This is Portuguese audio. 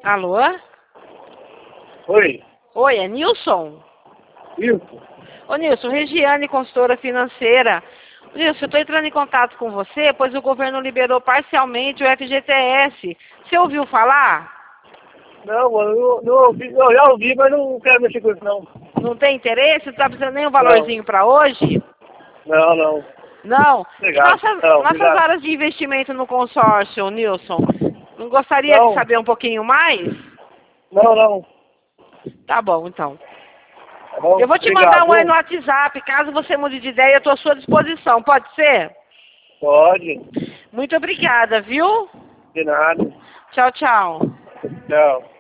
Alô? Oi. Oi, é Nilson? Isso. Ô Nilson, Regiane, consultora financeira. Nilson, eu estou entrando em contato com você, pois o governo liberou parcialmente o FGTS. Você ouviu falar? Não, mano, não ouvi. Eu já ouvi, mas não quero mexer com isso, não. Não tem interesse? Não está precisando nem um Não. valorzinho para hoje? Não. Não? E Obrigado. Não, nossas obrigado. áreas de investimento no consórcio, Nilson? Não gostaria de Não. saber um pouquinho mais? Não. Tá bom, então. Tá bom? Eu vou te Obrigado. mandar um aí no WhatsApp. Caso você mude de ideia, eu estou à sua disposição. Pode ser? Pode. Muito obrigada, viu? De nada. Tchau, tchau. Tchau.